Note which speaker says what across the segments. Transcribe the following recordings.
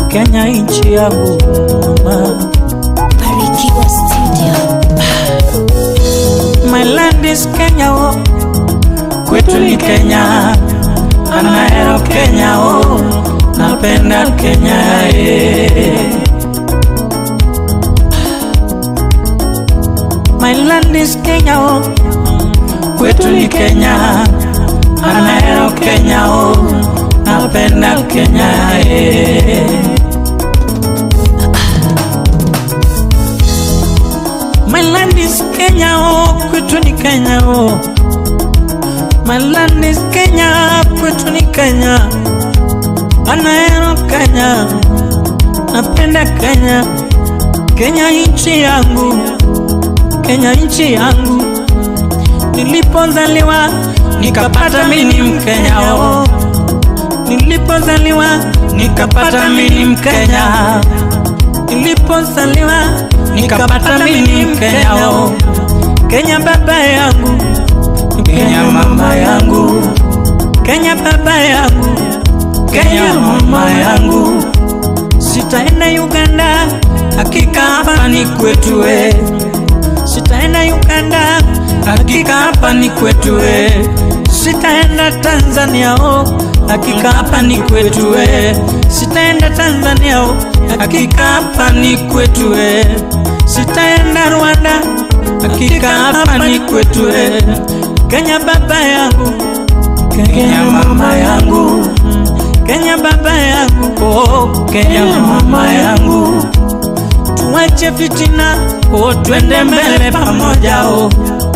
Speaker 1: Kenya nchi yangu mama.
Speaker 2: Barikiwa Studio.
Speaker 1: My land is Kenya oh, kwetu ni Kenya. Anaero Kenya oh, napenda Kenya My land is Kenya oh, kwetu ni Kenya. Anaero Kenya oh, napenda Kenya My land is Kenya oh, kwetu ni Kenya oh. My land is Kenya, kwetu ni Kenya. Anaero Kenya, napenda Kenya. Kenya nchi yangu, Kenya nchi yangu. Nilipozaliwa nikapata mimi Mkenya oh. Nilipozaliwa nikapata mimi Mkenya. Nilipozaliwa nikapata mimi Mkenya oh. Kenya baba yangu, Kenya mama yangu, Kenya baba yangu, Kenya mama yangu. Sitaenda Uganda, hakika hapa ni kwetu we. Sitaenda Uganda, hakika hapa ni kwetu we. Sitaenda Tanzania oh, hakika hapa ni kwetu we. Sitaenda Tanzania oh, hakika hapa ni kwetu we. Sitaenda Rwanda, hakika hapa ni kwetu we. Kenya baba yangu, Kenya mama yangu, Kenya baba yangu oh, Kenya mama yangu. Tuache fitina oh, twende mbele pamoja oh.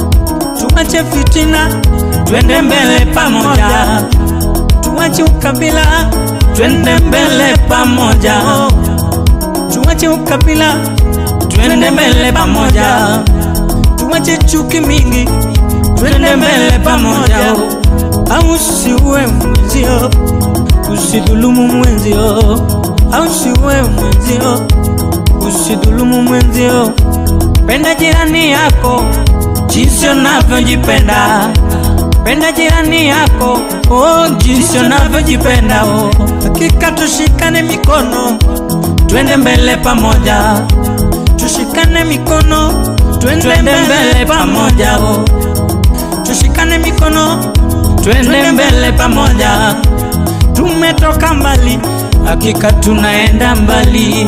Speaker 1: Tuache fitina, twende mbele pamoja. Tuache ukabila, twende mbele pamoja oh. Tuache ukabila, twende mbele pamoja. Tuache chuki mingi, twende mbele pamoja oh. Au usiwe mwenzio, usidhulumu mwenzio. Au usiwe mwenzio, usidhulumu mwenzio. Penda jirani yako jinsi unavyojipenda. Penda jirani yako oh, jinsi unavyojipenda oh. Hakika tushikane mikono, twende mbele pamoja. Tushikane mikono, twende mbele pamoja oh. Tushikane mikono, twende mbele pamoja. Tumetoka mbali, hakika tunaenda mbali.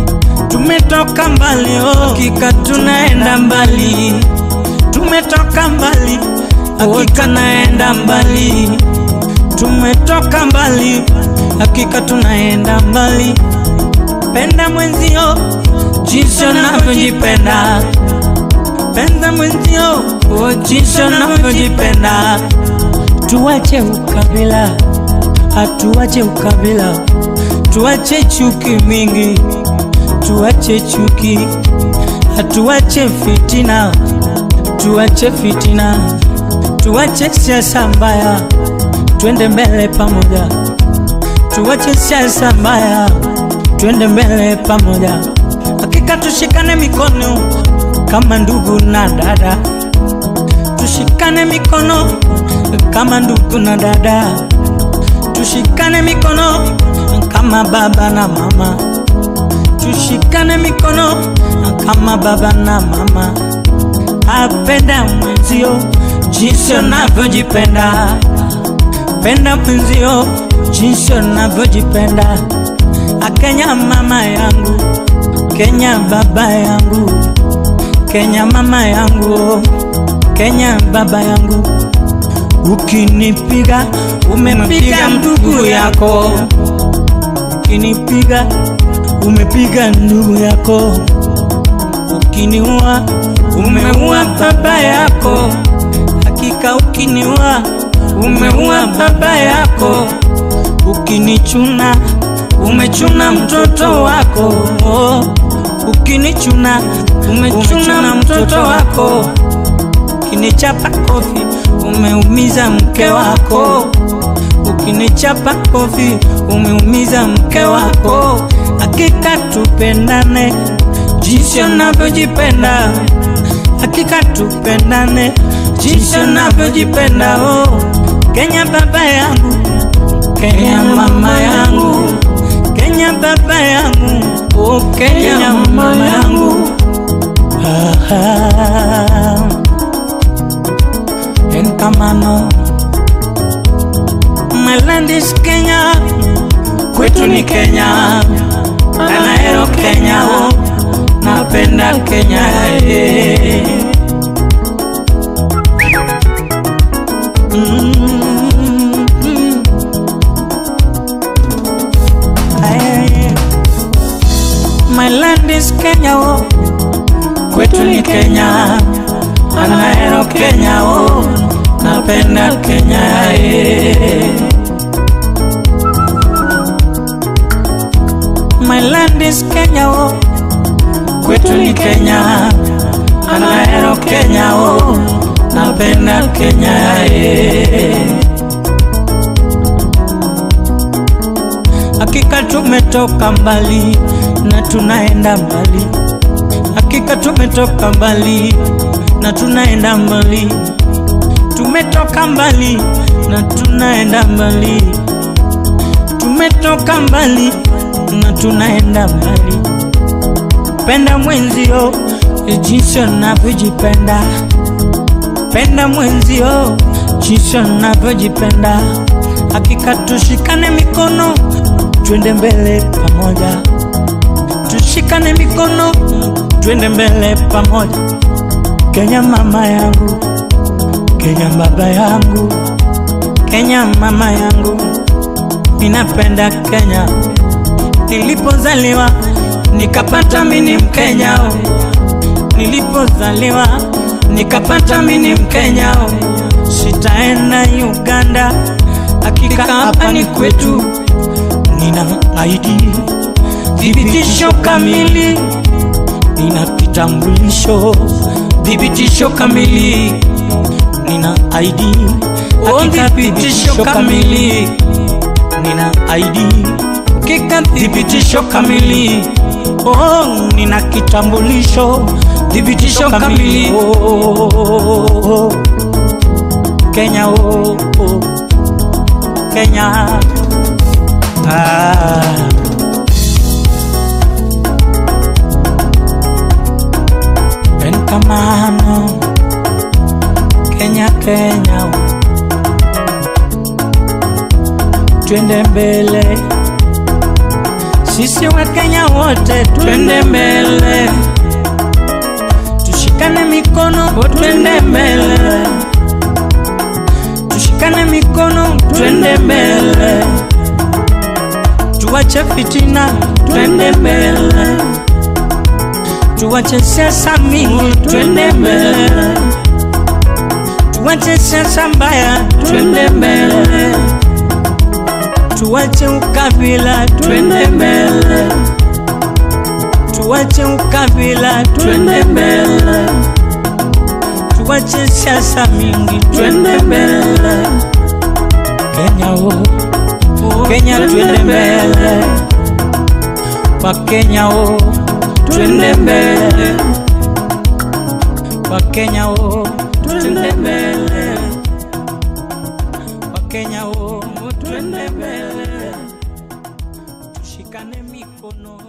Speaker 1: Tumetoka mbali oh, hakika tunaenda mbali. Tumetoka mbali, hakika naenda mbali. Tumetoka mbali, hakika tunaenda mbali. Penda mwenzio jinsi unavyojipenda. Penda mwenzio oh, jinsi unavyojipenda. Tuache ukabila, hatuache ukabila. Tuache chuki mingi, tuache chuki. Hatuache fitina, tuache fitina. Tuache siasa mbaya, twende mbele pamoja. Tuache siasa mbaya, twende mbele pamoja. Hakika tushikane mikono kama ndugu na dada. Tushikane mikono kama ndugu na dada. Tushikane mikono kama baba na mama. Tushikane mikono kama baba na mama. Apenda mwenzio jinsi unavyojipenda. Penda mwenzio jinsi unavyojipenda. Kenya mama yangu, Kenya baba yangu, Kenya mama yangu, Kenya baba yangu. Ukinipiga umepiga ndugu yako. Ukinipiga umepiga ndugu yako. Ukiniua umeua baba yako. Hakika ukiniua umeua baba yako. Ukinichuna umechuna mtoto wako oh. Ukinichuna umechuna mtoto wako. Ukinichapa kofi umeumiza mke wako. Ukinichapa kofi umeumiza mke wako. Hakika tupendane jinsi unavyojipenda. Hakika tupendane jinsi unavyojipenda oh. Kenya baba yangu, Kenya mama yangu, Kenya Kenya baba yangu, oh Kenya mama yangu. Enkamano, my land is Kenya, kwetu ni Kenya, anaero Kenya, oh, napenda Kenya, My land is Kenya, oh, kwetu ni Kenya, anaero Kenya, oh, napenda Kenya, My land is Kenya, oh, kwetu ni Kenya, anaero Kenya, oh, napenda Kenya, Hakika tumetoka mbali na tunaenda mbali. Hakika tumetoka mbali na tunaenda mbali. Tumetoka mbali na tunaenda mbali. Tumetoka mbali na tunaenda mbali. Penda mwenzio jinsi unavyojipenda. Penda mwenzio jinsi unavyojipenda. Hakika tushikane mikono, twende mbele pamoja. Tushikane mikono, twende mbele pamoja. Kenya mama yangu, Kenya baba yangu, Kenya mama yangu, ninapenda Kenya. Nilipozaliwa nikapata mimi Mkenya, nilipozaliwa nikapata mimi Mkenya. Sitaenda Uganda, hakika hapa ni kwetu. Nina ID, thibitisho kamili. Nina kitambulisho, thibitisho kamili. Nina ID, thibitisho kamili. Nina ID, thibitisho kamili. Oh, nina kitambulisho, thibitisho kamili. Oh, Kenya, oh, oh, Kenya. Enkamano, Kenya, Kenya, twende mbele. Sisi wa Kenya wote twende mbele. Tushikane mikono, twende mbele. Tushikane mikono, twende mbele. Tuwache fitina, twende mbele. Tuwache siasa mingi, twende mbele. Tuwache siasa mbaya, twende mbele. Tuwache ukabila, twende mbele. Tuwache ukabila, twende mbele. Tuwache siasa mingi, twende mbele. Kenya, oh, Kenya, twende mbele. Kwa Kenya, oh, twende mbele. Kwa Kenya, oh, twende mbele. Kwa Kenya, oh, twende mbele. Tushikane mikono.